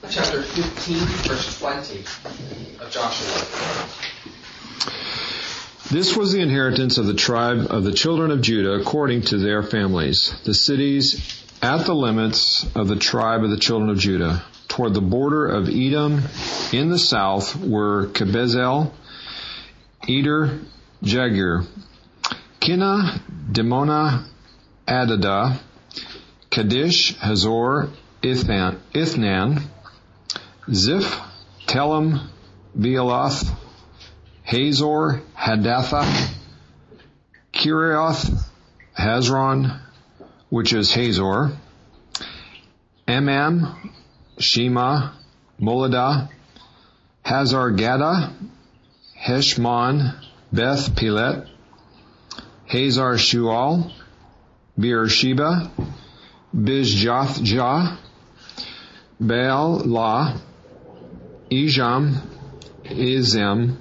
chapter 15, verse 20 of Joshua. This was the inheritance of the tribe of the children of Judah according to their families. The cities at the limits of the tribe of the children of Judah, toward the border of Edom in the south, were Kebezel, Eder, Jagur, Kinna, Dimona, Adada, Kadesh, Hazor, Ithnan, Ziph, Telem, Bealoth, Hazor, Hadatha, Kirioth, Hazron, which is Hazor, Amam, Shema, Moladah, Hazar-Gada, Heshmon, Beth Pelet, Hazar Shual, Beersheba, Bizjath-Jah, Baal-La, Ijam, Izem,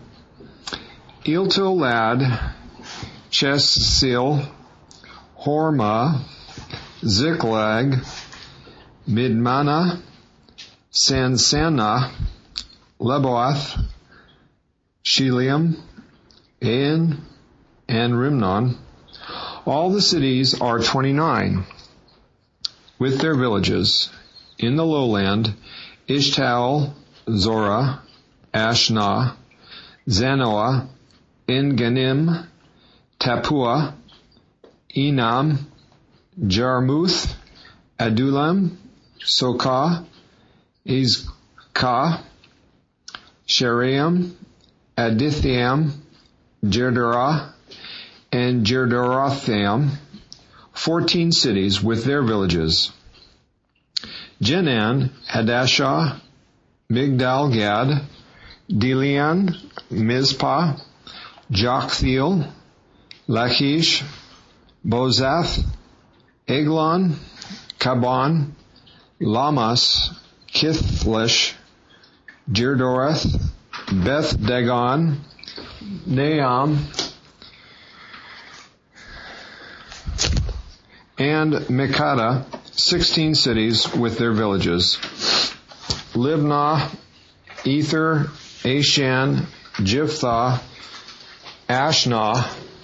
Iltolad, Chesil, Hormah, Ziklag, Midmana, Sansana, Leboath, Shiliam, Ain, and Rimnon. All the cities are 29, with their villages. In the lowland, Ishtaol, Zorah, Ashna, Zanoah, En-Ganim, Tapua, Enam, Jarmuth, Adullam, Sokah, Izkah, Sharaim, Adithiam, Jerdarah, and Jerdarotham, 14 cities with their villages. Jenan, Hadashah, Migdal-Gad, Delian, Mizpah, Joktheel, Lachish, Bozath, Eglon, Kaban, Lamas, Kithlish, Jerdorath, Beth Dagon, Naam, and Mekada, 16 cities with their villages. Libnah, Ether, Ashan, Jephthah, Ashna,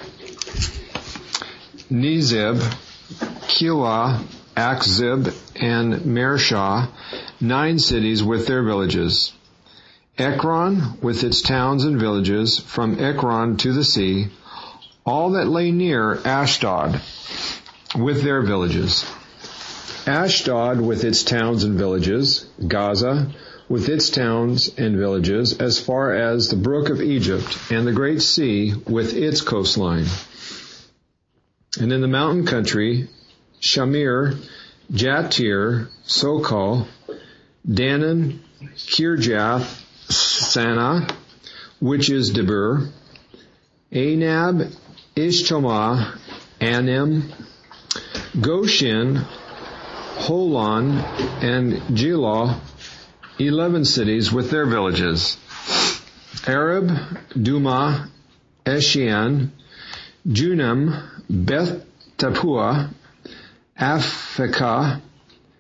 Nezib, Kila, Akzib, and Mareshah, 9 cities with their villages. Ekron, with its towns and villages, from Ekron to the sea, all that lay near Ashdod, with their villages. Ashdod, with its towns and villages. Gaza, with its towns and villages, as far as the brook of Egypt, and the great sea with its coastline. And in the mountain country, Shamir, Jatir, Sokol, Danan, Kirjath, Sana, which is Debir, Anab, Ishtomah, Anim, Goshen, Holon, and Jilah, 11 cities with their villages. Arab, Duma, Eshian, Junam, Beth Tapua, Aphekah,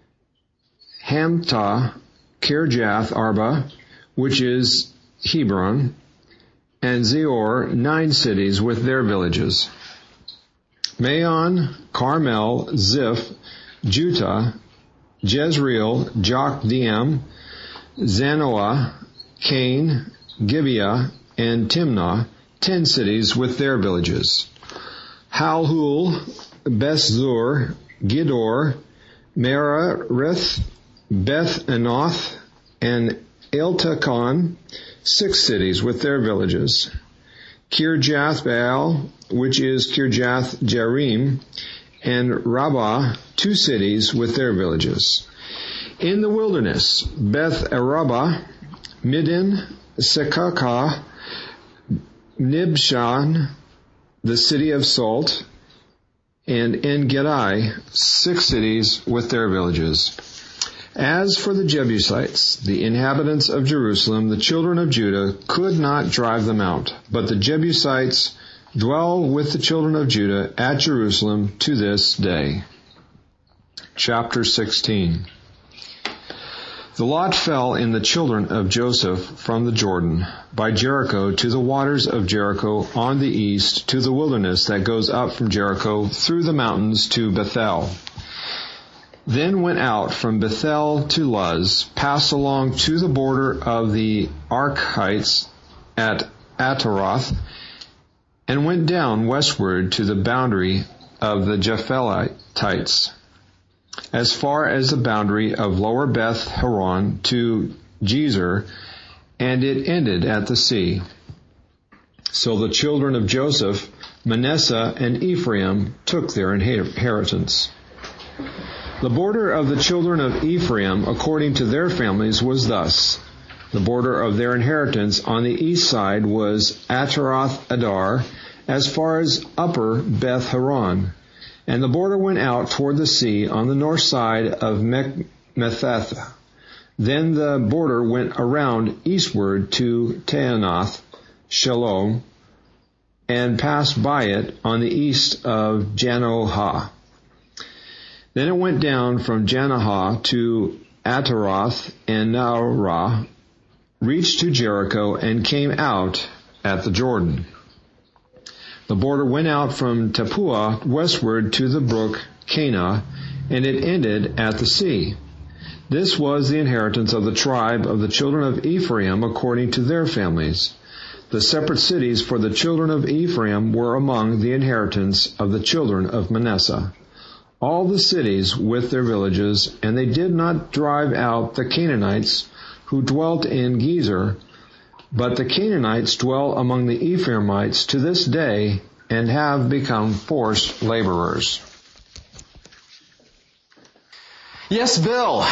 Hamtah, Kirjath Arba, which is Hebron, and Zeor, 9 cities with their villages. Maon, Carmel, Ziph, Juttah, Jezreel, Jokdeam, Zanoah, Cain, Gibeah, and Timnah, 10 cities with their villages. Halhul, Bethzur, Gidor, Merarith, Beth Anoth, and Eltekon, 6 cities with their villages. Kirjath Baal, which is Kirjath Jearim, and Rabbah, 2 cities with their villages. In the wilderness, Beth Araba, Midin, Sekakah, Nibshan, the city of Salt, and En-Gedi, 6 cities with their villages. As for the Jebusites, the inhabitants of Jerusalem, the children of Judah could not drive them out, but the Jebusites dwell with the children of Judah at Jerusalem to this day. Chapter 16. The lot fell in the children of Joseph from the Jordan, by Jericho, to the waters of Jericho on the east, to the wilderness that goes up from Jericho through the mountains to Bethel. Then went out from Bethel to Luz, passed along to the border of the Archites at Ataroth, and went down westward to the boundary of the Japhetites, as far as the boundary of Lower Beth Horon to Gezer, and it ended at the sea. So the children of Joseph, Manasseh and Ephraim, took their inheritance. The border of the children of Ephraim, according to their families, was thus. The border of their inheritance on the east side was Ataroth Adar, as far as Upper Beth Horon. And the border went out toward the sea on the north side of Methath. Then the border went around eastward to Taanath Shalom, and passed by it on the east of Janohah. Then it went down from Janohah to Ataroth and Naarah, reached to Jericho, and came out at the Jordan. The border went out from Tappuah westward to the brook Cana, and it ended at the sea. This was the inheritance of the tribe of the children of Ephraim according to their families. The separate cities for the children of Ephraim were among the inheritance of the children of Manasseh. All the cities with their villages, and they did not drive out the Canaanites who dwelt in Gezer, but the Canaanites dwell among the Ephraimites to this day and have become forced laborers. Yes, Bill.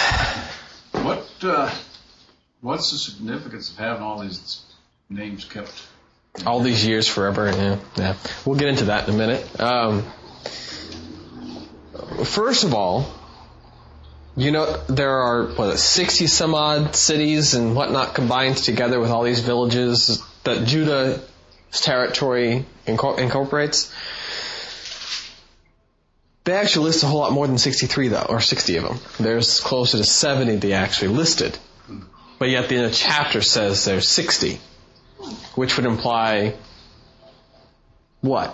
What's the significance of having all these names kept? All these years forever, yeah. We'll get into that in a minute. First of all, there are, 60 some odd cities and whatnot combined together with all these villages that Judah's territory incorporates. They actually list a whole lot more than 63 though, or 60 of them. There's closer to 70 they actually listed. But yet the chapter says there's 60, which would imply what?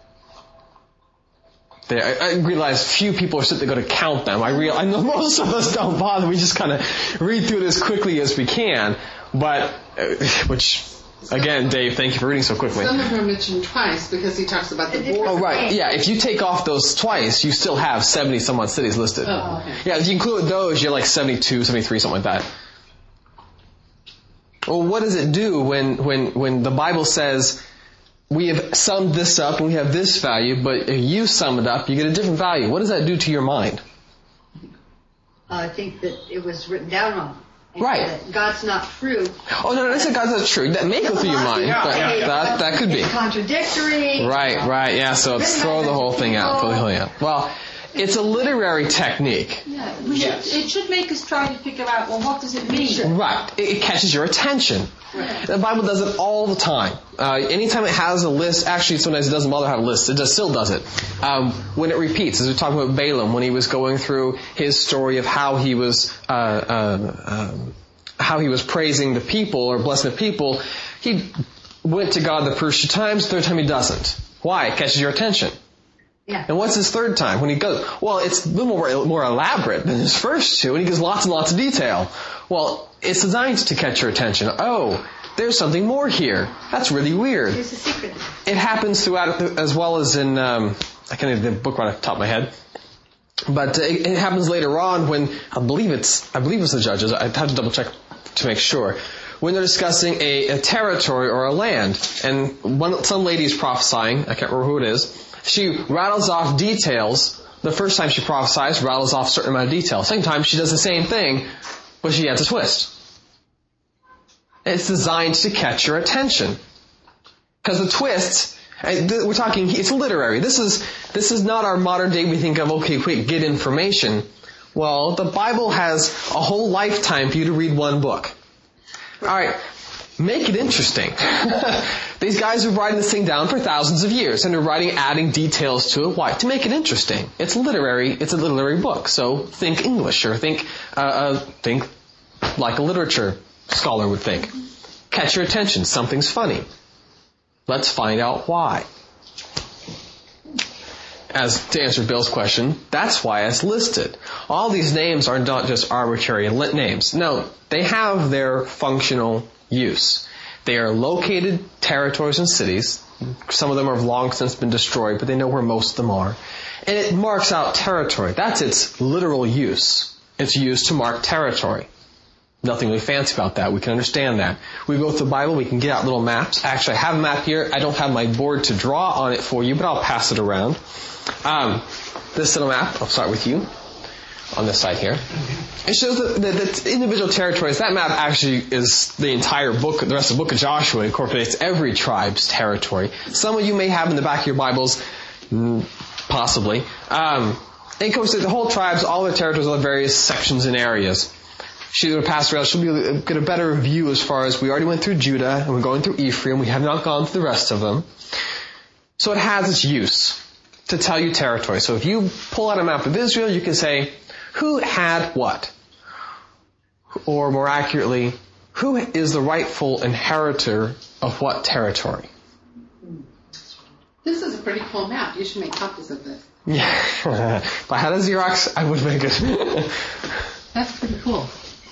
I realize few people are sitting there going to count them. I know most of us don't bother. We just kind of read through it as quickly as we can. But, which, again, Dave, thank you for reading so quickly. Some of them are mentioned twice because he talks about the border. Oh, right. Yeah, if you take off those twice, you still have 70 some odd cities listed. Oh, okay. Yeah, if you include those, you're like 72, 73, something like that. Well, what does it do when the Bible says, we have summed this up and we have this value, but if you sum it up, you get a different value? What does that do to your mind? I think that it was written down wrong. Right. That God's not true. Oh, no, I said God's not true. That may go through your mind, but that could be. It's contradictory. Right, yeah, so throw the whole thing out. Well, it's a literary technique. Yeah, it should make us try to figure out, what does it mean? Right. It catches your attention. Right. The Bible does it all the time. Anytime it has a list, actually sometimes it doesn't bother how to list. It still does it. When it repeats, as we talked about Balaam, when he was going through his story of how he was praising the people or blessing the people, he went to God the first 2 times, third time he doesn't. Why? It catches your attention. Yeah. And what's his third time? When he goes, it's a little more elaborate than his first 2, and he gives lots and lots of detail. Well, it's designed to catch your attention. Oh, there's something more here. That's really weird. There's a secret. It happens throughout, as well as in, I can't even the book right off the top of my head. But it happens later on when, I believe it's the Judges. I have to double check to make sure. When they're discussing a territory or a land, and some lady's prophesying, I can't remember who it is, she rattles off details. The first time she prophesies, rattles off a certain amount of detail. Second time, she does the same thing, but she adds a twist. It's designed to catch your attention. Because the twists, we're talking, it's literary. This is not our modern day we think of, okay, quick, get information. Well, the Bible has a whole lifetime for you to read one book. Alright, make it interesting. These guys are writing this thing down for thousands of years, and they're adding details to it. Why? To make it interesting. It's a literary book, so think English, or think like a literature scholar would think. Catch your attention. Something's funny. Let's find out why. As to answer Bill's question, that's why it's listed. All these names are not just arbitrary names. No, they have their functional use. They are located territories and cities. Some of them have long since been destroyed, but they know where most of them are. And it marks out territory. That's its literal use. It's used to mark territory. Nothing really fancy about that. We can understand that. We go through the Bible, we can get out little maps. Actually, I have a map here. I don't have my board to draw on it for you, but I'll pass it around. This little map, I'll start with you on this side here. It shows the individual territories. That map actually is the entire book, the rest of the book of Joshua. It incorporates every tribe's territory. Some of you may have in the back of your Bibles, possibly. It incorporates the whole tribes, all their territories, all the various sections and areas. She's going to pass around. She'll get a better view as far as we already went through Judah and we're going through Ephraim. We have not gone through the rest of them. So it has its use to tell you territory. So if you pull out a map of Israel, you can say, who had what? Or more accurately, who is the rightful inheritor of what territory? This is a pretty cool map. You should make copies of this. Yeah. If I had a Xerox, I would make it. That's pretty cool.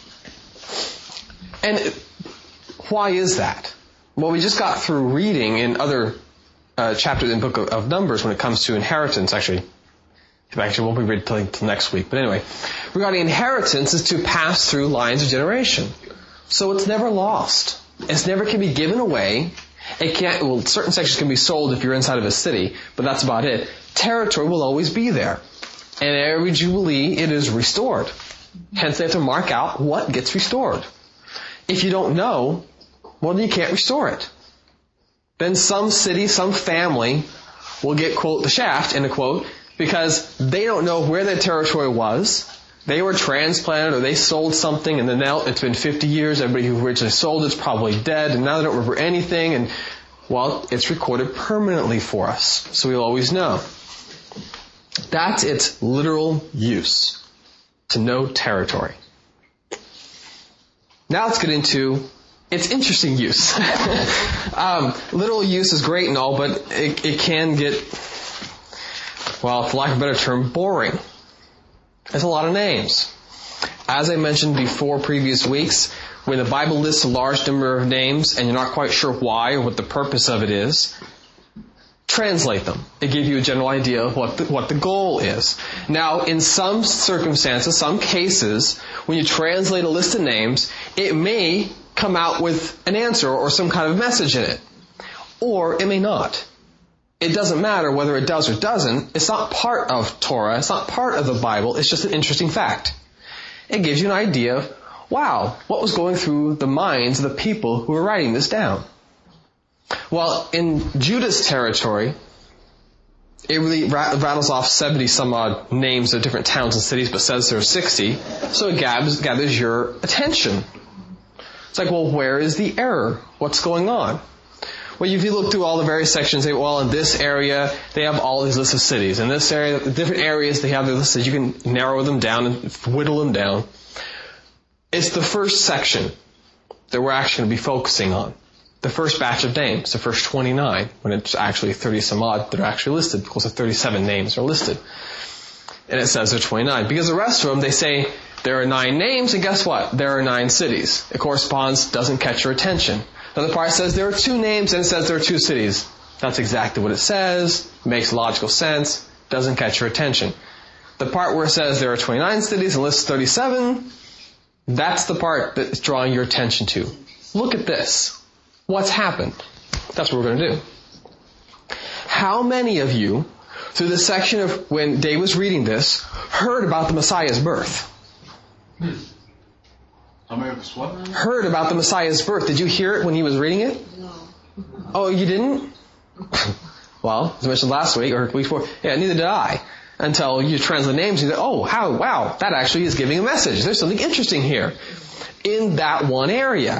And why is that? Well, we just got through reading in other chapters in the book of Numbers when it comes to inheritance. Actually, won't be read till next week. But anyway, regarding inheritance is to pass through lines of generation. So it's never lost. It's never can be given away. It can't, well, certain sections can be sold if you're inside of a city, but that's about it. Territory will always be there. And every Jubilee, it is restored. Hence, they have to mark out what gets restored. If you don't know, well, then you can't restore it. Then some city, some family will get, quote, the shaft, end of quote, because they don't know where their territory was. They were transplanted or they sold something and then now it's been 50 years. Everybody who originally sold it's probably dead and now they don't remember anything. And, well, it's recorded permanently for us. So we'll always know. That's its literal use, to know territory. Now let's get into its interesting use. Literal use is great and all, but it can get, well, for lack of a better term, boring. There's a lot of names. As I mentioned before previous weeks, when the Bible lists a large number of names and you're not quite sure why or what the purpose of it is, translate them. It gives you a general idea of what the goal is. Now, in some circumstances, some cases, when you translate a list of names, it may come out with an answer or some kind of message in it. Or it may not. It doesn't matter whether it does or doesn't. It's not part of Torah. It's not part of the Bible. It's just an interesting fact. It gives you an idea of, wow, what was going through the minds of the people who were writing this down. Well, in Judah's territory, it really rattles off 70 some odd names of different towns and cities, but says there are 60. So it gathers your attention. It's like, well, where is the error? What's going on? Well, if you look through all the various sections, well, in this area, they have all these lists of cities. In this area, the different areas, they have their lists. You can narrow them down and whittle them down. It's the first section that we're actually going to be focusing on. The first batch of names, the first 29, when it's actually 30 some odd that are actually listed, because the 37 names are listed. And it says there are 29. Because the rest of them, they say there are 9 names, and guess what? There are 9 cities. It corresponds, doesn't catch your attention. Another part says there are 2 names, and it says there are 2 cities. That's exactly what it says, makes logical sense, doesn't catch your attention. The part where it says there are 29 cities and lists 37, that's the part that's drawing your attention to. Look at this. What's happened? That's what we're going to do. How many of you, through the section of when Dave was reading this, heard about the Messiah's birth? How many of us what? Heard about the Messiah's birth. Did you hear it when he was reading it? No. Oh, you didn't? Well, as I mentioned last week or week before, yeah, neither did I. Until you translate names, you go, oh, wow, that actually is giving a message. There's something interesting here. In that one area.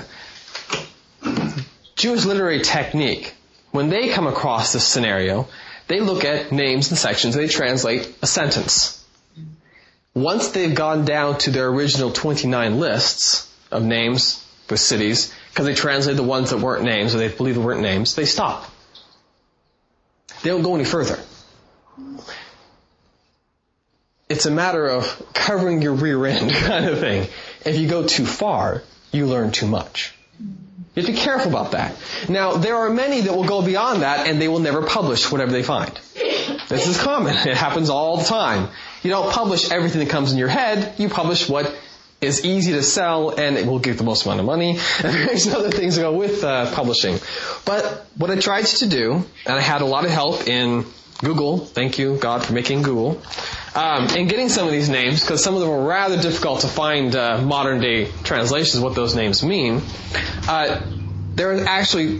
Jewish literary technique, when they come across this scenario, they look at names and sections and they translate a sentence. Once they've gone down to their original 29 lists of names with cities, because they translated the ones that weren't names, or they believed they weren't names, they stop. They don't go any further. It's a matter of covering your rear end kind of thing. If you go too far, you learn too much. You have to be careful about that. Now, there are many that will go beyond that and they will never publish whatever they find. This is common. It happens all the time. You don't publish everything that comes in your head. You publish what is easy to sell and it will give the most amount of money. And there's other things that go with publishing. But what I tried to do, and I had a lot of help in Google, thank you God for making Google, in getting some of these names, because some of them are rather difficult to find modern day translations of what those names mean. There are actually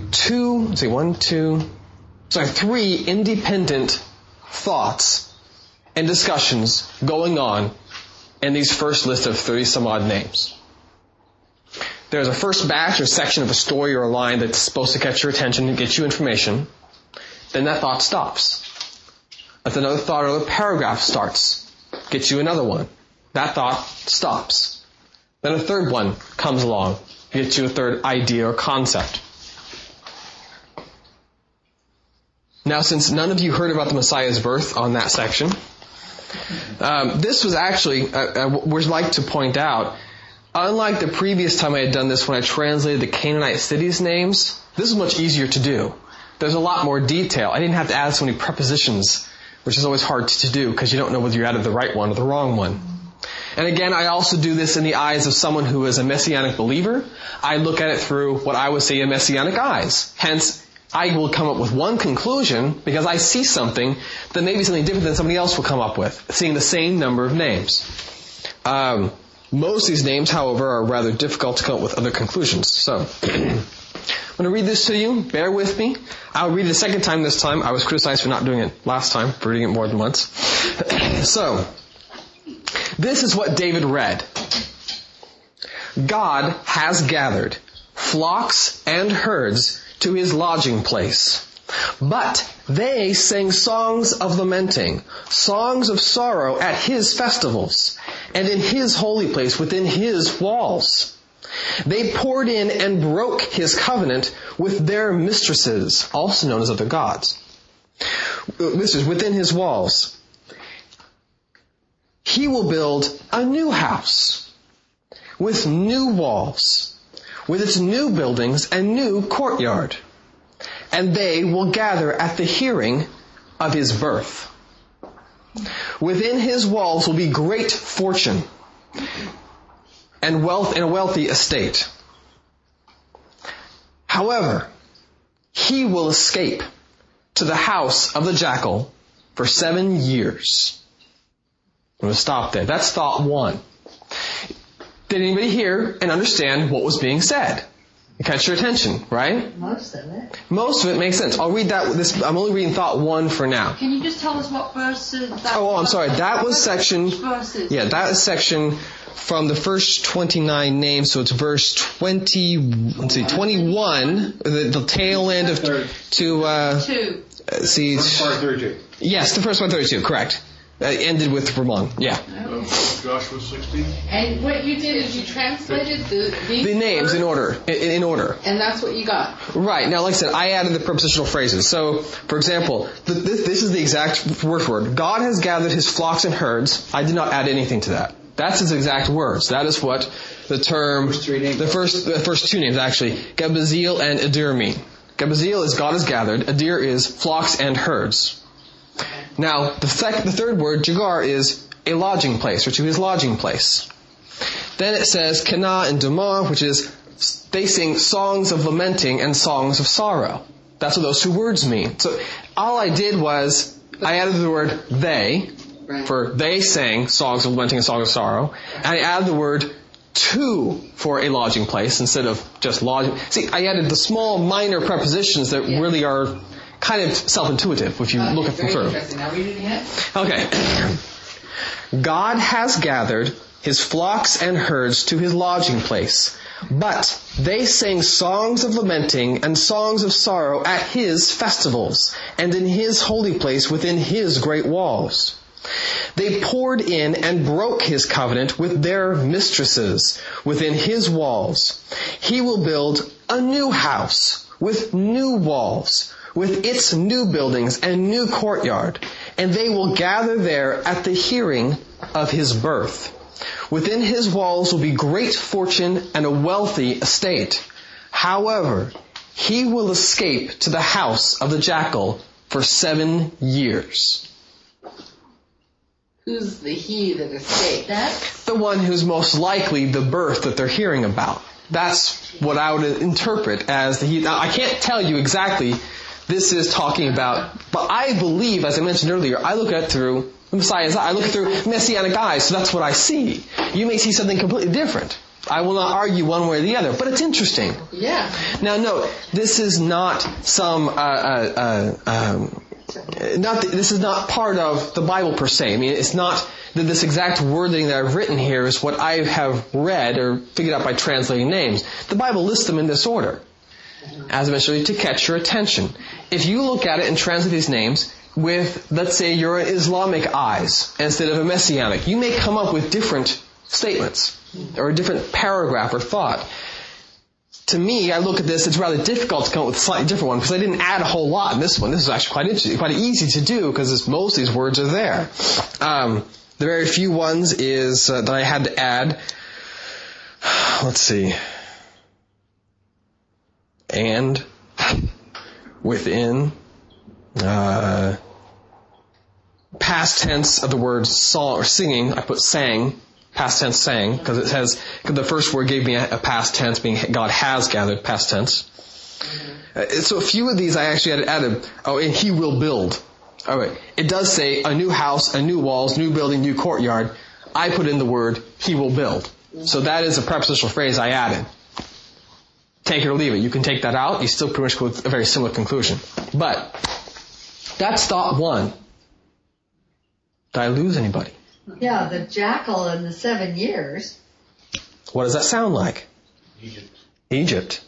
three independent thoughts and discussions going on in these first list of 30 some odd names. There's a first batch or section of a story or a line that's supposed to catch your attention and get you information. Then that thought stops. If another thought or another paragraph starts, gets you another one. That thought stops. Then a third one comes along, gets you a third idea or concept. Now, since none of you heard about the Messiah's birth on that section, this was actually, I would like to point out, unlike the previous time I had done this when I translated the Canaanite cities' names, this is much easier to do. There's a lot more detail. I didn't have to add so many prepositions, which is always hard to do because you don't know whether you added the right one or the wrong one. And again, I also do this in the eyes of someone who is a Messianic believer. I look at it through what I would say are Messianic eyes. Hence, I will come up with one conclusion because I see something that may be something different than somebody else will come up with, seeing the same number of names. Most of these names, however, are rather difficult to come up with other conclusions. So, I'm going to read this to you. Bear with me. I'll read it a second time this time. I was criticized for not doing it last time, for reading it more than once. So, this is what David read. God has gathered flocks and herds to his lodging place. But they sang songs of lamenting, songs of sorrow at his festivals, and in his holy place within his walls. They poured in and broke his covenant with their mistresses, also known as other gods. This is within his walls. He will build a new house with new walls, with its new buildings and new courtyard. And they will gather at the hearing of his birth. Within his walls will be great fortune and wealth and a wealthy estate. However, he will escape to the house of the jackal for 7 years. I'm going to stop there. That's thought one. Did anybody hear and understand what was being said? It catch your attention, right? Most of it. Most of it makes sense. I'll read that. I'm only reading thought one for now. Can you just tell us what verses that I'm sorry. That was section. Verses. Yeah, that is section from the first 29 names. So it's verse 21. The tail end of Two. See. First part 32. Yes, the first one 32. Correct. Ended with Ramon. Yeah. Joshua 16. And what you did is you translated The names in order. In order. And that's what you got. Right. Now, like I said, I added the prepositional phrases. So, for example, this is the exact word for word. God has gathered his flocks and herds. I did not add anything to that. That's his exact words. That is what the term, the first two names actually, Gebaziel and Adir mean. Gebaziel is God has gathered. Adir is flocks and herds. Now, the third word, Jagar, is a lodging place, or to his lodging place. Then it says Kana and Damah, which is they sing songs of lamenting and songs of sorrow. That's what those two words mean. So all I did was I added the word they, for they sang songs of lamenting and songs of sorrow, and I added the word to for a lodging place instead of just lodging. See, I added the small minor prepositions that really are kind of self-intuitive if you look at them through. Interesting. Now read it again. Okay. God has gathered his flocks and herds to his lodging place, but they sang songs of lamenting and songs of sorrow at his festivals and in his holy place within his great walls. They poured in and broke his covenant with their mistresses within his walls. He will build a new house with new walls, with its new buildings and new courtyard, and they will gather there at the hearing of his birth. Within his walls will be great fortune and a wealthy estate. However, he will escape to the house of the jackal for 7 years. Who's the he that escaped? That's The one who's most likely the birth that they're hearing about. That's what I would interpret as the he. Now, I can't tell you exactly this is talking about, but I believe, as I mentioned earlier, I look at it through the Messiah's eye. I look through Messianic eyes, so that's what I see. You may see something completely different. I will not argue one way or the other, but it's interesting. Yeah. Now note, this is not some, this is not part of the Bible per se. I mean, it's not that this exact wording that I've written here is what I have read or figured out by translating names. The Bible lists them in this order, as I mentioned, to catch your attention. If you look at it and translate these names with, let's say, your Islamic eyes instead of a Messianic, you may come up with different statements or a different paragraph or thought. To me, I look at this, it's rather difficult to come up with a slightly different one because I didn't add a whole lot in this one. This is actually quite interesting, quite easy to do because most of these words are there. The very few ones is that I had to add, let's see, and, within, past tense of the word song or singing, I put sang, past tense sang, because it says, because the first word gave me a past tense, being God has gathered, past tense. So a few of these I actually added, and he will build. Alright, it does say a new house, a new walls, new building, new courtyard. I put in the word, he will build. So that is a prepositional phrase I added. Take it or leave it. You can take that out, you still pretty much go with a very similar conclusion. But, that's thought one. Did I lose anybody? yeah, the jackal in the 7 years. What does that sound like? Egypt.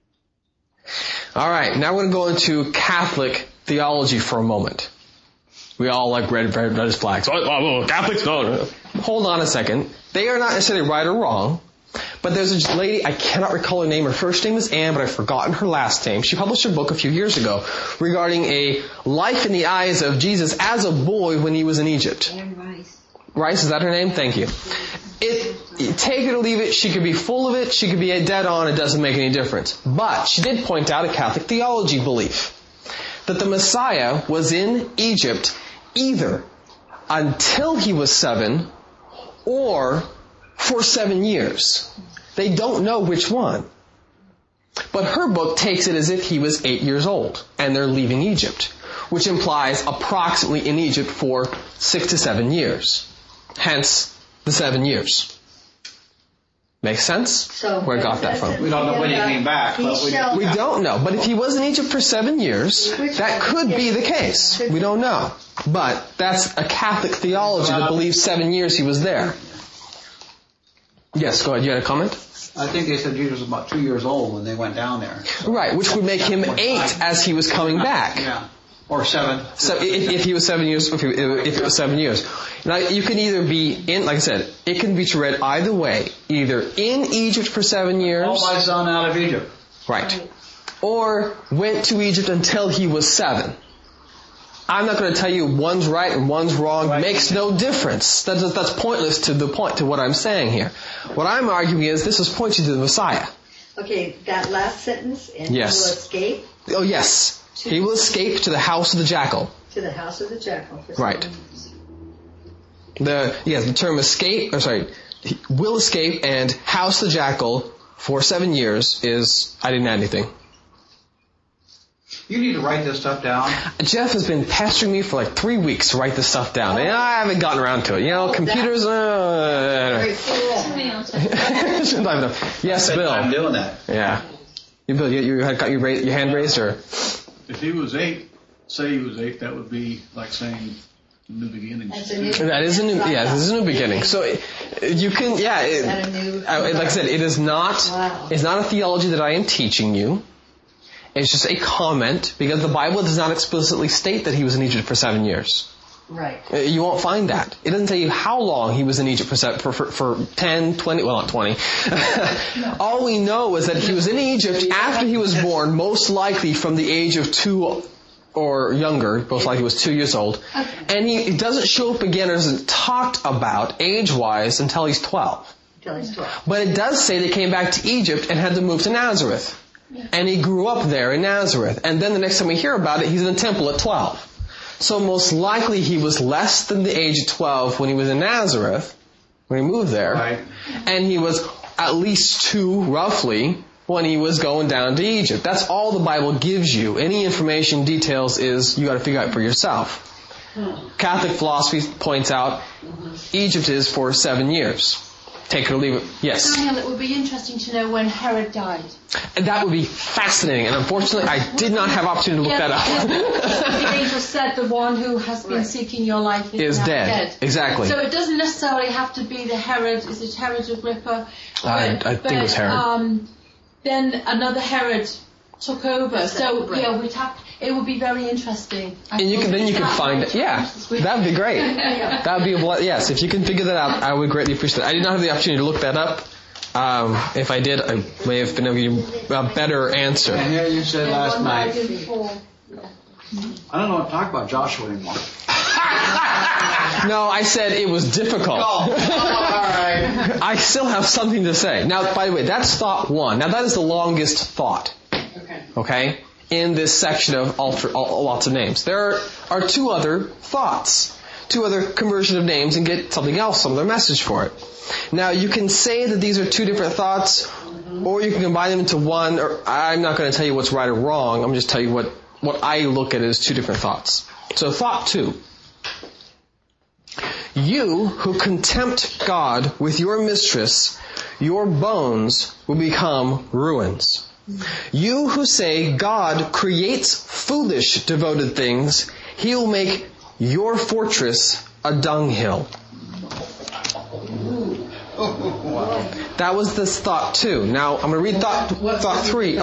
Alright, now we're going to go into Catholic theology for a moment. We all like red as flags. Oh, Catholics? No. Hold on a second. They are not necessarily right or wrong, but there's a lady, I cannot recall her name. Her first name is Anne, but I've forgotten her last name. She published a book a few years ago regarding a life in the eyes of Jesus as a boy when he was in Egypt. And rice. Rice, is that her name? Thank you. Take it or leave it. She could be full of it. She could be dead on. It doesn't make any difference. But she did point out a Catholic theology belief that the Messiah was in Egypt either until he was 7 or for 7 years. They don't know which one. But her book takes it as if he was 8 years old and they're leaving Egypt, which implies approximately in Egypt for 6 to 7 years. Hence, the 7 years. Makes sense? So where I got that from? We don't know when he came back, but We don't know. But if he was in Egypt for 7 years, that could be the case. We don't know. But that's a Catholic theology that believes 7 years he was there. Yes, go ahead. You had a comment? I think they said Jesus was about 2 years old when they went down there. Right, which would make him 8 as he was coming back. Yeah. Or 7. So if he was 7 years, if it was 7 years. Now, you can either be in, like I said, it can be read either way. Either in Egypt for 7 years. All my son out of Egypt. Right. Or went to Egypt until he was 7. I'm not going to tell you one's right and one's wrong. Right. Makes no difference. That's pointless to the point, to what I'm saying here. What I'm arguing is this is pointing to the Messiah. Okay, that last sentence, and Yes. he will escape Oh yes. He will escape to the house of the jackal. to the house of the jackal. For Right. 7 years. The term escape, he will escape and house the jackal for 7 years is, I didn't add anything. You need to write this stuff down. Jeff has been pestering me for like 3 weeks to write this stuff down. And I haven't gotten around to it. You know, computers, Very cool. Yes, Bill. I'm doing that. Yeah. Bill, you had got your hand raised, or? If he was 8, say he was 8, that would be like saying new beginnings. That's a new, That is a new, this is a new beginning. So you can, that a new, like I said, it is not, Wow. it's not a theology that I am teaching you. It's just a comment because the Bible does not explicitly state that he was in Egypt for 7 years. Right. You won't find that. It doesn't tell you how long he was in Egypt for 10, 20, well not 20. All we know is that he was in Egypt after he was born, most likely from the age of 2 or younger, most likely he was 2 years old. And he doesn't show up again or isn't talked about age-wise until he's 12. Until he's 12. But it does say they came back to Egypt and had to move to Nazareth. And he grew up there in Nazareth. And then the next time we hear about it, he's in the temple at 12. So most likely he was less than the age of 12 when he was in Nazareth, when he moved there. Right. And he was at least 2, roughly, when he was going down to Egypt. That's all the Bible gives you. Any information, details is you got to figure out for yourself. Catholic philosophy points out Egypt is for 7 years. Take it or leave it. Yes? Daniel, it would be interesting to know when Herod died. And that would be fascinating. And unfortunately, I did not have opportunity to look that up. The angel said the one who has been seeking your life is now dead. Exactly. So it doesn't necessarily have to be the Herod. Is it Herod Agrippa? I think it was Herod. Then another Herod took over. So yeah, it would be very interesting. And you can find it. Yeah, that'd be great. That'd be yes. If you can figure that out, I would greatly appreciate it. I did not have the opportunity to look that up. If I did, I may have been able to give you a better answer. And here you said last night, I don't want to talk about Joshua anymore. No, I said it was difficult. All right. I still have something to say. Now, by the way, that's thought 1. Now, that is the longest thought. Okay? In this section of lots of names. There are 2 other thoughts. 2 other conversion of names and get something else, some other message for it. Now, you can say that these are 2 different thoughts, or you can combine them into one, or I'm not going to tell you what's right or wrong. I'm just telling you what I look at as 2 different thoughts. So, thought 2. You who contempt God with your mistress, your bones will become ruins. You who say God creates foolish, devoted things, He will make your fortress a dunghill. That was this thought 2. Now, I'm going to read thought 3.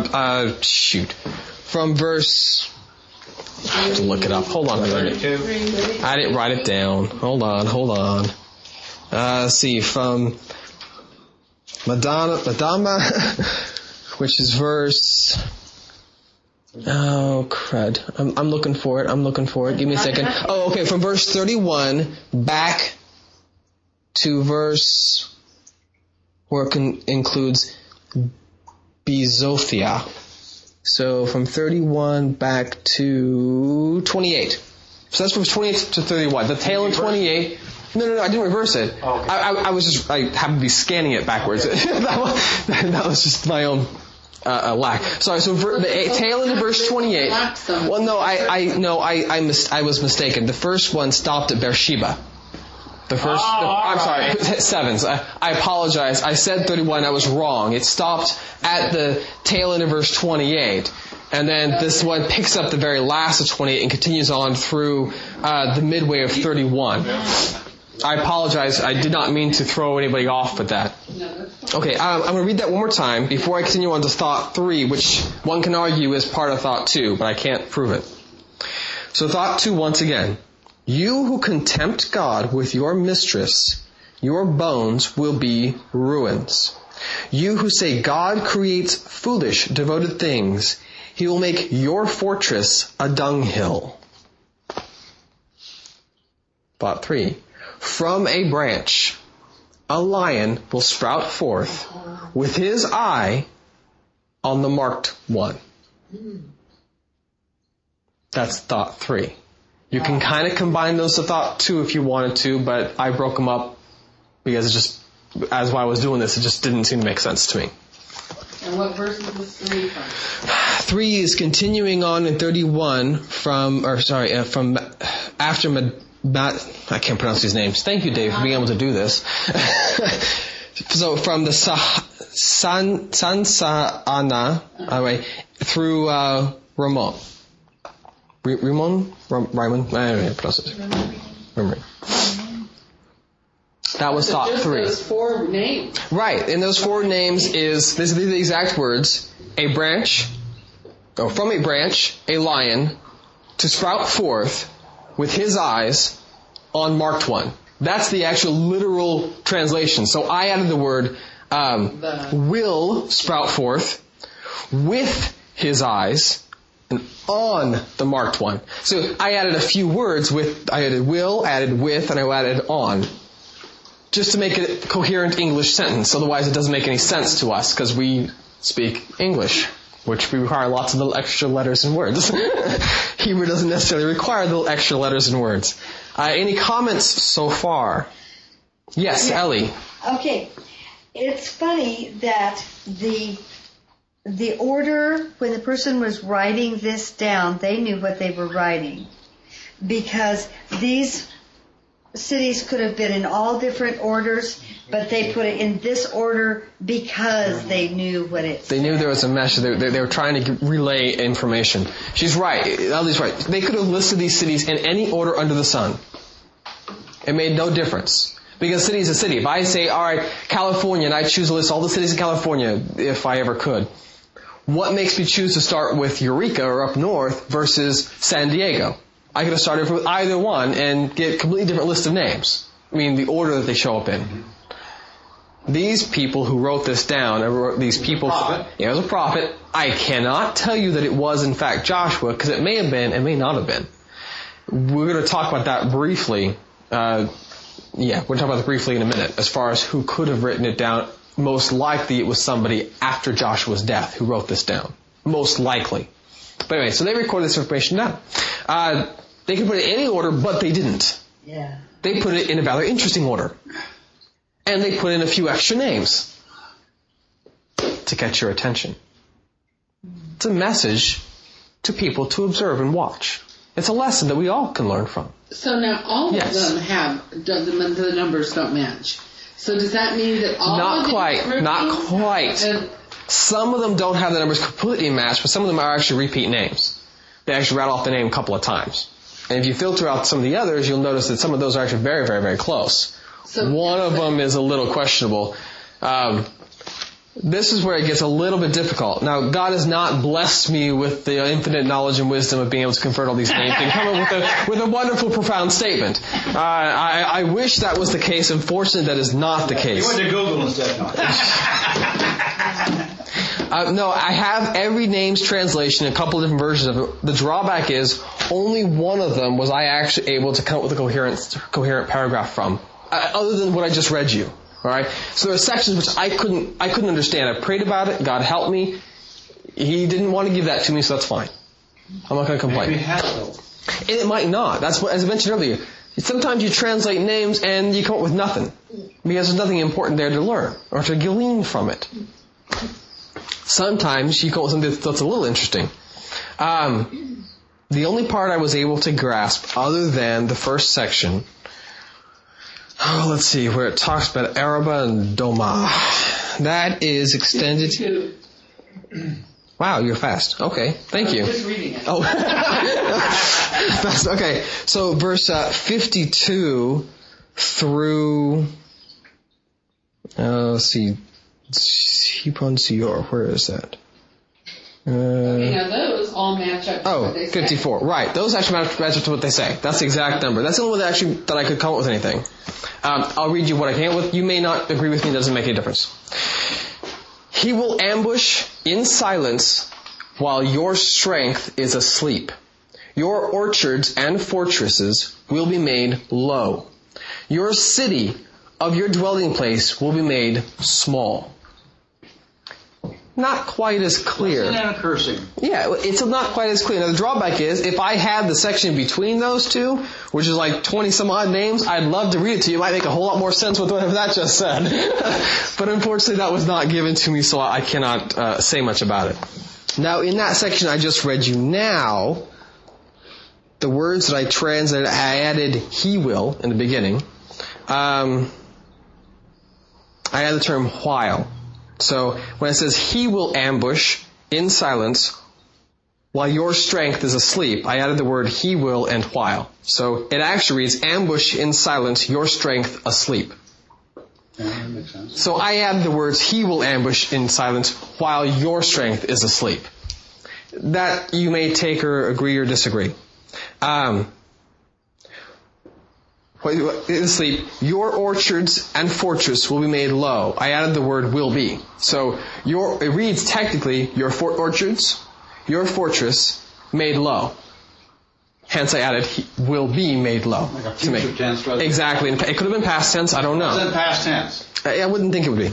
From verse... I have to look it up. Hold on a minute. I didn't write it down. Hold on. Let's see, from Madama, which is verse... Oh, crud. I'm looking for it. Give me a second. Oh, okay, from verse 31 back to verse where it includes Bezophia. So from 31 back to 28. So that's from 28 to 31. The tail in 28. No, I didn't reverse it. Oh, okay. I happened to be scanning it backwards. that was just my own lack. Sorry. So the tail into verse 28. Well, no, I was mistaken. The first one stopped at Beersheba. I'm sorry, 7. I apologize. I said 31. I was wrong. It stopped at the tail end of verse 28. And then this one picks up the very last of 28 and continues on through the midway of 31. I apologize. I did not mean to throw anybody off with that. Okay, I'm going to read that one more time before I continue on to thought 3, which one can argue is part of thought 2, but I can't prove it. So thought 2 once again. You who contempt God with your mistress, your bones will be ruins. You who say God creates foolish, devoted things, He will make your fortress a dunghill. Thought 3. From a branch, a lion will sprout forth with his eye on the marked one. That's thought 3. You can kind of combine those to thought 2 if you wanted to, but I broke them up because it just, as I was doing this, it just didn't seem to make sense to me. And what verse is this 3 from? 3 is continuing on in 31 from after I can't pronounce these names. Thank you, Dave, for being able to do this. So from the Sansana, through Ramon. Ramon? I don't know pronounce it. That was thought 3. Those 4 names. Right, and those 4 names these are the exact words, a branch, or from a branch, a lion, to sprout forth with his eyes on marked one. That's the actual literal translation. So I added the word will sprout forth with his eyes and on the marked one. So I added a few words I added will, added with, and I added on. Just to make it a coherent English sentence. Otherwise it doesn't make any sense to us because we speak English, which we require lots of little extra letters and words. Hebrew doesn't necessarily require little extra letters and words. Any comments so far? Yes, yeah. Ellie. Okay. It's funny that the order, when the person was writing this down, they knew what they were writing. Because these cities could have been in all different orders, but they put it in this order because they knew what it said. They knew there was a message. They were trying to relay information. She's right. Ellie's right. They could have listed these cities in any order under the sun. It made no difference. Because city is a city. If I say, all right, California, and I choose to list all the cities in California, if I ever could, what makes me choose to start with Eureka or up north versus San Diego? I could have started with either one and get a completely different list of names. I mean, the order that they show up in. These people who wrote this down, it was a prophet. I cannot tell you that it was in fact Joshua, because it may have been, it may not have been. We're going to talk about that briefly. We're going to talk about that briefly in a minute, as far as who could have written it down. Most likely it was somebody after Joshua's death who wrote this down. Most likely. But anyway, so they recorded this information down. They could put it in any order, but they didn't. Yeah. They put it in a rather interesting order. And they put in a few extra names to catch your attention. It's a message to people to observe and watch. It's a lesson that we all can learn from. So now all of them the numbers don't match. So does that mean that all Not of them quite. Not quite. Some of them don't have the numbers completely matched, but some of them are actually repeat names. They actually rattle off the name a couple of times. And if you filter out some of the others, you'll notice that some of those are actually very, very, very close. So one of them is a little questionable. This is where it gets a little bit difficult. Now, God has not blessed me with the infinite knowledge and wisdom of being able to convert all these names and come up with a wonderful, profound statement. I wish that was the case. Unfortunately, that is not the case. You went to Google instead. No, I have every name's translation, a couple of different versions of it. The drawback is only one of them was I actually able to come up with a coherent paragraph from, other than what I just read you. All right. So there are sections which I couldn't understand. I prayed about it. God helped me. He didn't want to give that to me, so that's fine. I'm not going to complain. Maybe it has though. It might not. That's what, as I mentioned earlier. Sometimes you translate names and you come up with nothing because there's nothing important there to learn or to glean from it. Sometimes you come up with something that's a little interesting. The only part I was able to grasp, other than the first section. Let's see, where it talks about Araba and Doma. That is extended. Wow, you're fast. Okay, thank you. Just reading it. Oh, fast. Okay, so verse 52 through. Let's see, Hebron Seor. Where is that? Now those all match up to what they 54. say. Right. Those actually match up to what they say. That's the exact number. That's the only one that I could come up with anything. I'll read you what I came up with. You may not agree with me. It doesn't make any difference. He will ambush in silence while your strength is asleep. Your orchards and fortresses will be made low. Your city of your dwelling place will be made small. Not quite as clear. Isn't that a cursing? Yeah, it's not quite as clear. Now the drawback is, if I had the section between those two, which is like 20 some odd names, I'd love to read it to you. It might make a whole lot more sense with whatever that just said. But unfortunately that was not given to me, so I cannot say much about it. Now in that section I just read you now, the words that I translated, I added he will in the beginning. I added the term while. So when it says he will ambush in silence while your strength is asleep, I added the word he will and while. So it actually reads ambush in silence, your strength asleep. Yeah, that makes sense. So I added the words he will ambush in silence while your strength is asleep. That you may take or agree or disagree. sleep, your orchards and fortress will be made low. I added the word will be. So it reads technically, your orchards, your fortress made low. Hence I added will be made low. Like a future tense. Exactly. It could have been past tense, I don't know. It's in past tense. I wouldn't think it would be.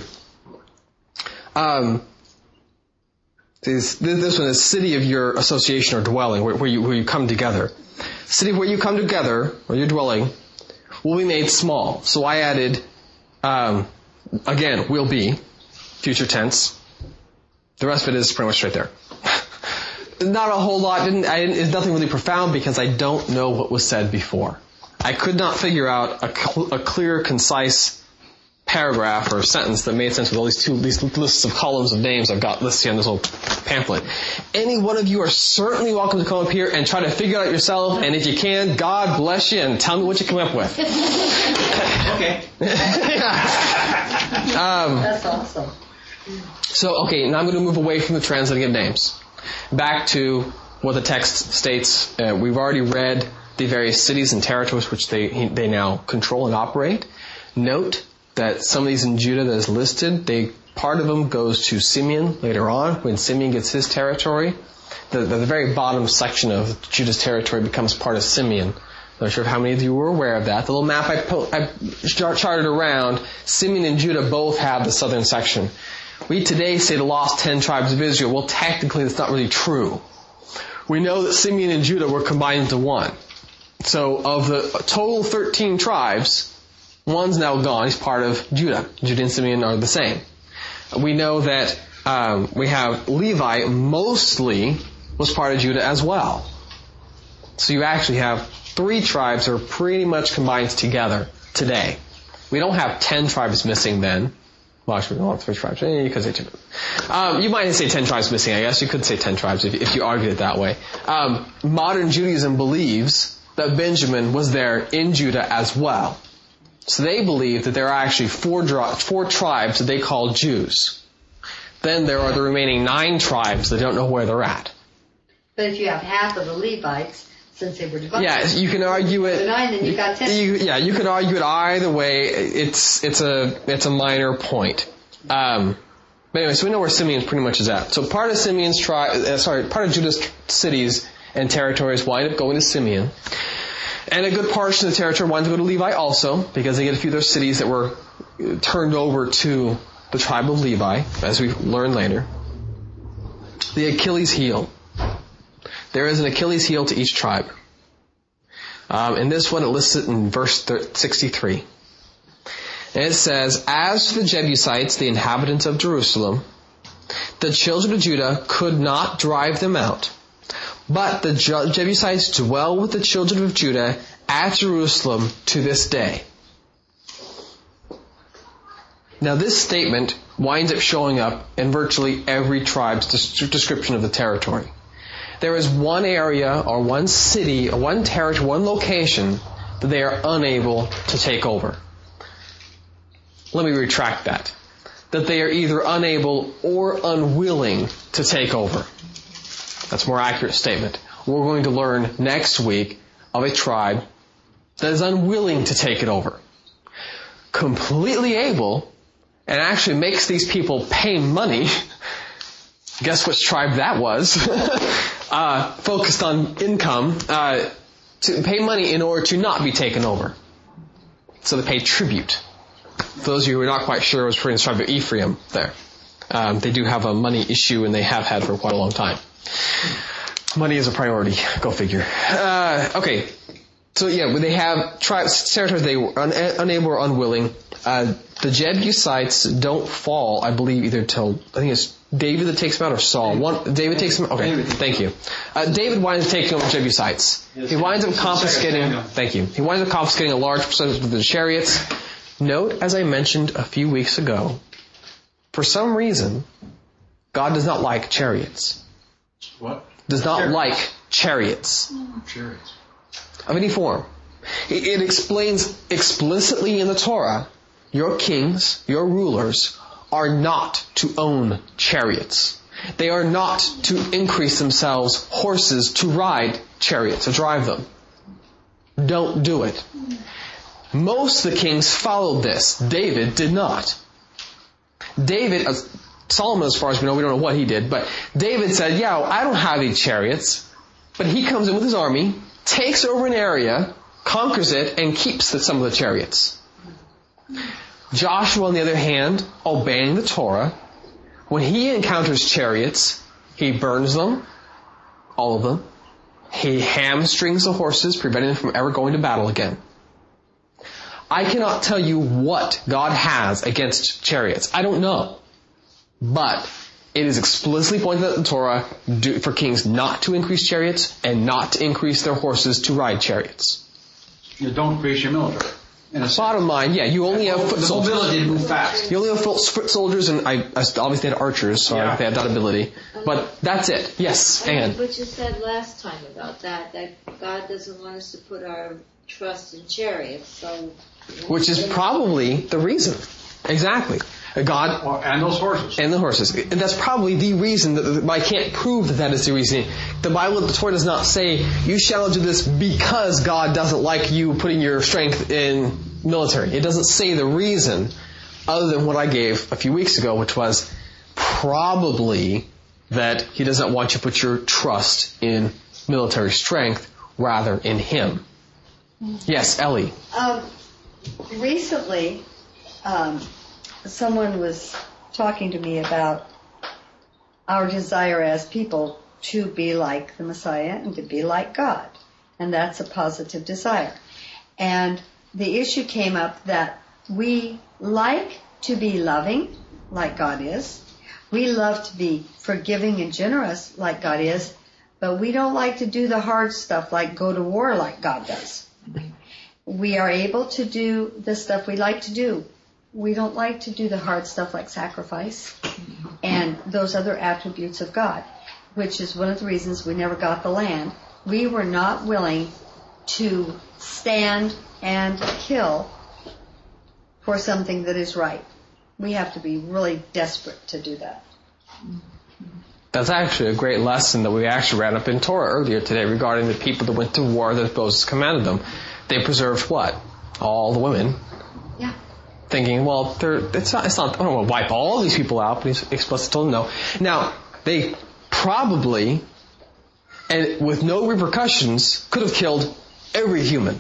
This one is city of your association or dwelling, where you come together. City where you come together, or your dwelling, will be made small. So I added, again, will be, future tense. The rest of it is pretty much straight there. Not a whole lot. It's nothing really profound because I don't know what was said before. I could not figure out a clear, concise paragraph or sentence that made sense with all these lists of columns of names I've got listed on this whole pamphlet. Any one of you are certainly welcome to come up here and try to figure it out yourself, and if you can, God bless you and tell me what you come up with. Okay. That's awesome. So, okay, now I'm going to move away from the translating of names. Back to what the text states. We've already read the various cities and territories which they now control and operate. Note that some of these in Judah that is listed, part of them goes to Simeon later on, when Simeon gets his territory. The very bottom section of Judah's territory becomes part of Simeon. I'm not sure how many of you were aware of that. The little map I charted around, Simeon and Judah both have the southern section. We today say the lost 10 tribes of Israel. Well, technically that's not really true. We know that Simeon and Judah were combined into one. So of the total 13 tribes, one's now gone. He's part of Judah. Judah and Simeon are the same. We know that we have Levi mostly was part of Judah as well. So you actually have 3 tribes that are pretty much combined together today. We don't have 10 tribes missing then. Well, actually, we don't have 3 tribes. You could say 2. You might say 10 tribes missing, I guess. You could say 10 tribes if you argued it that way. Modern Judaism believes that Benjamin was there in Judah as well. So they believe that there are actually 4 tribes that they call Jews. Then there are the remaining 9 tribes that don't know where they're at. But if you have half of the Levites, since they were divided. Yeah, you can argue it. 9, then you got 10. You can argue it either way. It's a minor point. But anyway, so we know where Simeon pretty much is at. So part of part of Judah's cities and territories wind up going to Simeon. And a good portion of the territory wanted to go to Levi also, because they get a few of their cities that were turned over to the tribe of Levi, as we learn later. The Achilles heel. There is an Achilles heel to each tribe. In this one, it lists it in verse 63. And it says, as for the Jebusites, the inhabitants of Jerusalem, the children of Judah could not drive them out. But the Jebusites dwell with the children of Judah at Jerusalem to this day. Now this statement winds up showing up in virtually every tribe's description of the territory. There is one area or one city or one territory, one location that they are unable to take over. Let me retract that. That they are either unable or unwilling to take over. That's a more accurate statement. We're going to learn next week of a tribe that is unwilling to take it over. Completely able, and actually makes these people pay money. Guess which tribe that was? Focused on income, to pay money in order to not be taken over. So they pay tribute. For those of you who are not quite sure, it was for the tribe of Ephraim there. They do have a money issue, and they have had for quite a long time. Money is a priority. Go figure. Okay. So yeah, when they have tribes, territories they were unable or unwilling. The Jebusites don't fall, I believe, either till, I think it's David that takes them out or Saul. David takes them out? Okay, thank you. David winds up taking over the Jebusites. He winds up confiscating, thank you. He winds up confiscating a large percentage of the chariots. Note, as I mentioned a few weeks ago, for some reason, God does not like chariots. What? Does not like chariots. Chariots. Of any form. It explains explicitly in the Torah, your kings, your rulers, are not to own chariots. They are not to increase themselves horses to ride chariots, to drive them. Don't do it. Most of the kings followed this. David did not. Solomon, as far as we don't know what he did, but David said, yeah, I don't have any chariots, but he comes in with his army, takes over an area, conquers it, and keeps some of the chariots. Joshua, on the other hand, obeying the Torah, when he encounters chariots, he burns them, all of them. He hamstrings the horses, preventing them from ever going to battle again. I cannot tell you what God has against chariots. I don't know. But it is explicitly pointed out in the Torah for kings not to increase chariots and not to increase their horses to ride chariots. You don't increase your military. Bottom line, yeah, you only have foot soldiers. The mobility to move fast. You only have foot soldiers, and I obviously had archers, so they have that ability. But that's it. Yes, Anne. What you said last time about that God doesn't want us to put our trust in chariots, so... Which is probably the reason. Exactly. God... And those horses. And the horses. And that's probably the reason that I can't prove that is the reason. The Bible, the Torah does not say, you shall do this because God doesn't like you putting your strength in military. It doesn't say the reason other than what I gave a few weeks ago, which was probably that He doesn't want you to put your trust in military strength rather in Him. Yes, Ellie. Recently, someone was talking to me about our desire as people to be like the Messiah and to be like God. And that's a positive desire. And the issue came up that we like to be loving, like God is. We love to be forgiving and generous, like God is. But we don't like to do the hard stuff, like go to war, like God does. We are able to do the stuff we like to do. We don't like to do the hard stuff like sacrifice and those other attributes of God, which is one of the reasons we never got the land. We were not willing to stand and kill for something that is right. We have to be really desperate to do that. That's actually a great lesson that we actually read up in Torah earlier today regarding the people that went to war that Moses commanded them. They preserved what? All the women. Yeah. Thinking, well, it's not, I don't want to wipe all these people out, but he's explicitly told them no. Now, they probably, and with no repercussions, could have killed every human.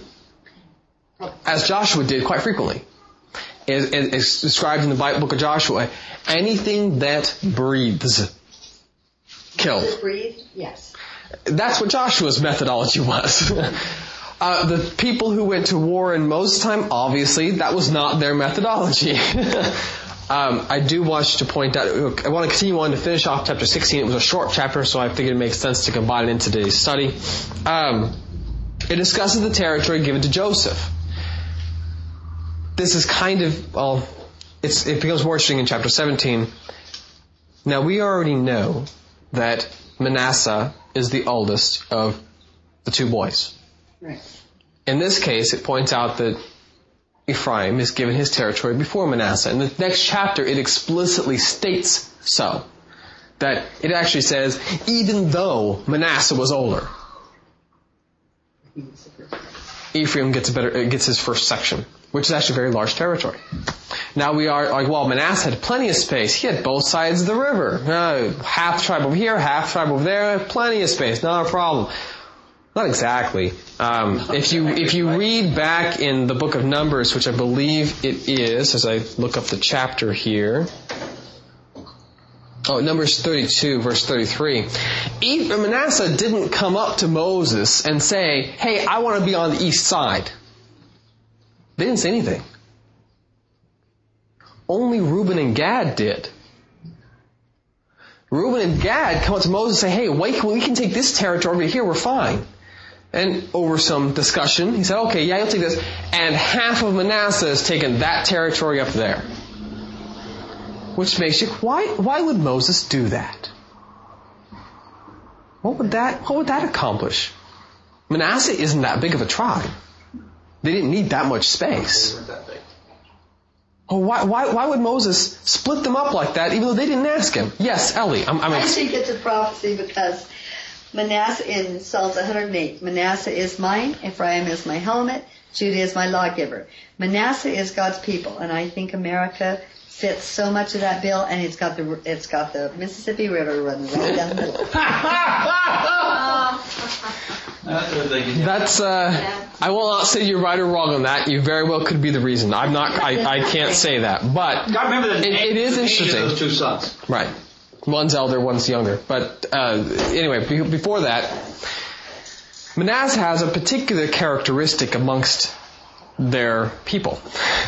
As Joshua did quite frequently. It's described in the book of Joshua. Anything that breathes, killed. Does it breathe? Yes. That's what Joshua's methodology was. The people who went to war in Moses' time, obviously, that was not their methodology. I do want to point out, I want to continue on to finish off chapter 16. It was a short chapter, so I figured it makes sense to combine it into today's study. It discusses the territory given to Joseph. This is kind of, well, it becomes more interesting in chapter 17. Now, we already know that Manasseh is the oldest of the two boys. Right. In this case, it points out that Ephraim is given his territory before Manasseh. In the next chapter, it explicitly states so. That it actually says, even though Manasseh was older, Ephraim gets his first section, which is actually a very large territory. Now we are like, well, Manasseh had plenty of space. He had both sides of the river. Half tribe over here, half tribe over there, plenty of space, not a problem. Not exactly. If you read back in the book of Numbers, which I believe it is, as I look up the chapter here. Oh, Numbers 32, verse 33. Manasseh didn't come up to Moses and say, hey, I want to be on the east side. They didn't say anything. Only Reuben and Gad did. Reuben and Gad come up to Moses and say, hey, wait, we can take this territory over here, we're fine. And over some discussion, he said, okay, yeah, you'll take this. And half of Manasseh has taken that territory up there. Which makes you, why would Moses do that? What would that accomplish? Manasseh isn't that big of a tribe. They didn't need that much space. They weren't that big. Oh, why would Moses split them up like that, even though they didn't ask him? Yes, Ellie. I think it's a prophecy because Manasseh, in Psalms 108, Manasseh is mine, Ephraim is my helmet, Judah is my lawgiver. Manasseh is God's people, and I think America fits so much of that bill, and it's got the Mississippi River running right down the middle. That's, I will not say you're right or wrong on that. You very well could be the reason. I can't say that. But I remember it is interesting. Those two sons. Right. One's elder, one's younger. But, anyway, before that, Manasseh has a particular characteristic amongst their people.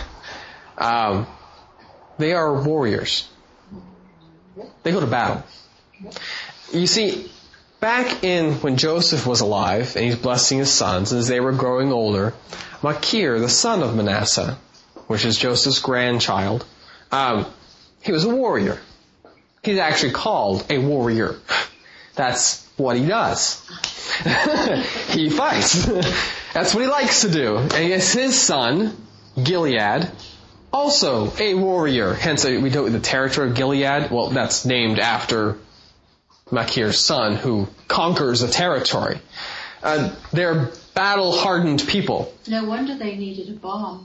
They are warriors. They go to battle. You see, back when Joseph was alive and he's blessing his sons, as they were growing older, Machir, the son of Manasseh, which is Joseph's grandchild, he was a warrior. He's actually called a warrior. That's what he does. He fights. That's what he likes to do. And yes, his son, Gilead, also a warrior. Hence, we know the territory of Gilead. Well, that's named after Machir's son, who conquers a territory. They're battle-hardened people. No wonder they needed a bomb.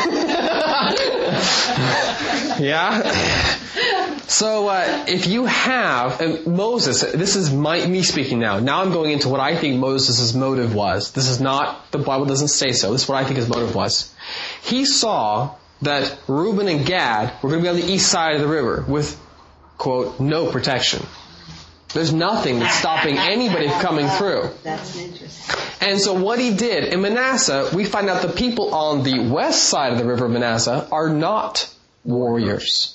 Yeah. So if you have Moses, this is me speaking now. Now I'm going into what I think Moses' motive was. This is not, the Bible doesn't say so. This is what I think his motive was. He saw that Reuben and Gad were going to be on the east side of the river with, quote, no protection. There's nothing that's stopping anybody from coming through. That's interesting. And so what he did, in Manasseh, we find out the people on the west side of the river of Manasseh are not warriors.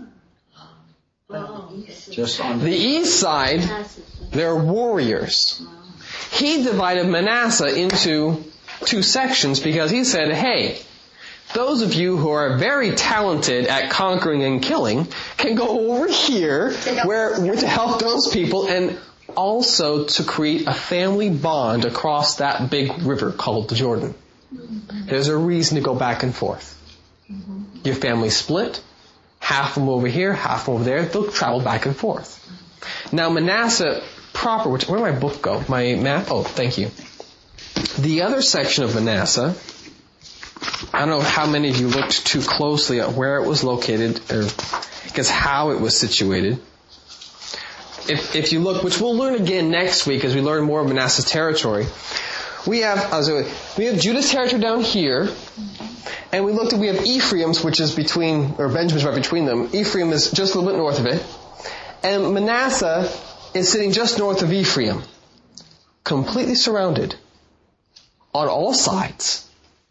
Just on The east side, they're warriors. He divided Manasseh into two sections because he said, hey, those of you who are very talented at conquering and killing can go over here to help those people and also to create a family bond across that big river called the Jordan. There's a reason to go back and forth. Your family split, half of them over here, half of them over there, they'll travel back and forth. Now Manasseh proper, where did my book go? My map? Oh, thank you. The other section of Manasseh, I don't know how many of you looked too closely at where it was located, or I guess how it was situated. If you look, which we'll learn again next week as we learn more of Manasseh's territory, we have Judah's territory down here, and we have Ephraim's, which is Benjamin's right between them. Ephraim is just a little bit north of it, and Manasseh is sitting just north of Ephraim, completely surrounded on all sides.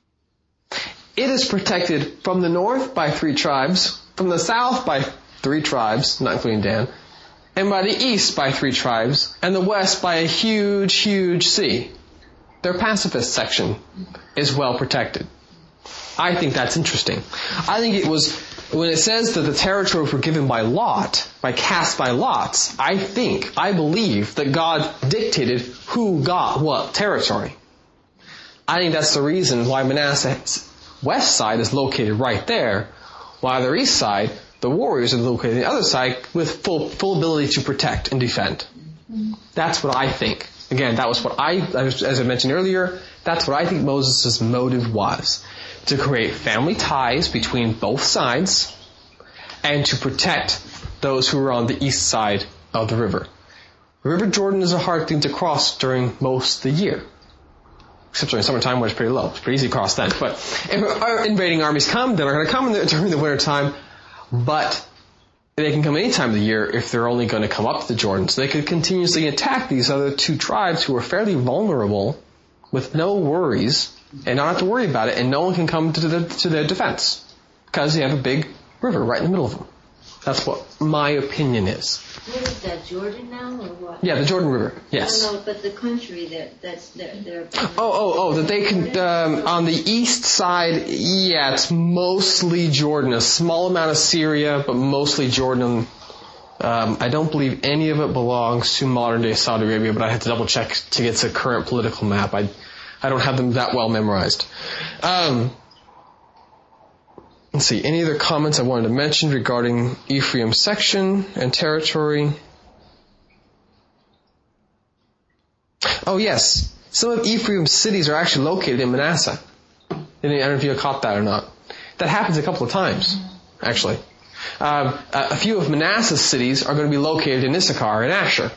It is protected from the north by 3 tribes, from the south by 3 tribes, not including Dan, and by the east by 3 tribes, and the west by a huge, huge sea. Their pacifist section is well protected. I think that's interesting. I think it was, when it says that the territories were given by lot, cast by lots, I believe that God dictated who got what territory. I think that's the reason why Manasseh's west side is located right there, while their east side, the warriors are located on the other side with full ability to protect and defend. That's what I think. Again, that was what as I mentioned earlier, that's what I think Moses' motive was. To create family ties between both sides and to protect those who were on the east side of the river. The River Jordan is a hard thing to cross during most of the year. Except during summertime where it's pretty low. It's pretty easy to cross then. But if our invading armies come, they're going to come during the winter time. But they can come any time of the year if they're only going to come up the Jordan. So they could continuously attack these other 2 tribes who are fairly vulnerable with no worries and not have to worry about it, and no one can come to their defense because you have a big river right in the middle of them. That's what my opinion is. What is that, Jordan now, or what? Yeah, the Jordan River, yes. No, but the country that's there. That they can, on the east side, yeah, it's mostly Jordan. A small amount of Syria, but mostly Jordan. I don't believe any of it belongs to modern day Saudi Arabia, but I had to double check to get to current political map. I don't have them that well memorized. Let's see, any other comments I wanted to mention regarding Ephraim's section and territory? Oh yes, some of Ephraim's cities are actually located in Manasseh. I don't know if you caught that or not. That happens a couple of times, actually. A few of Manasseh's cities are going to be located in Issachar and Asher.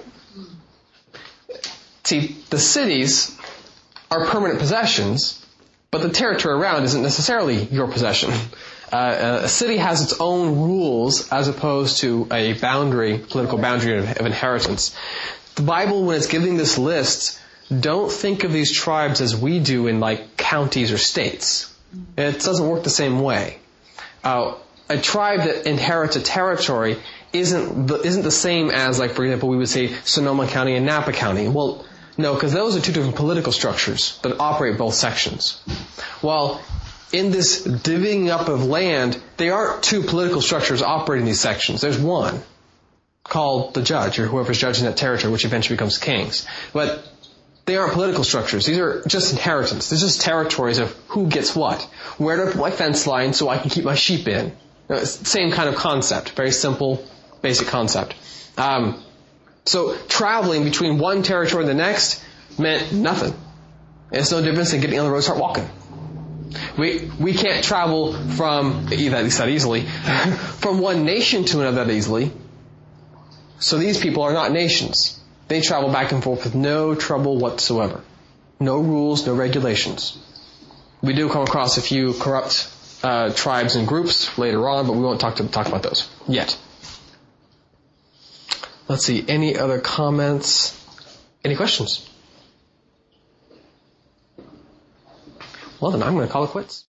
See, the cities are permanent possessions, but the territory around isn't necessarily your possession. A city has its own rules as opposed to a political boundary of inheritance. The Bible, when it's giving this list, don't think of these tribes as we do in like counties or states. It doesn't work the same way. A tribe that inherits a territory isn't the same as, like, for example, we would say Sonoma County and Napa County. Well, no, because those are two different political structures that operate both sections. Well, in this divvying up of land, there aren't two political structures operating these sections. There's one called the judge, or whoever's judging that territory, which eventually becomes kings. But they aren't political structures. These are just inheritance. They're just territories of who gets what. Where to put my fence line so I can keep my sheep in. Same kind of concept. Very simple, basic concept. So traveling between one territory and the next meant nothing. It's no difference than getting on the road and start walking. We can't travel from, at least that easily, from one nation to another that easily. So these people are not nations. They travel back and forth with no trouble whatsoever. No rules, no regulations. We do come across a few corrupt tribes and groups later on, but we won't talk about those yet. Let's see, any other comments? Any questions? Well, then I'm going to call it quits.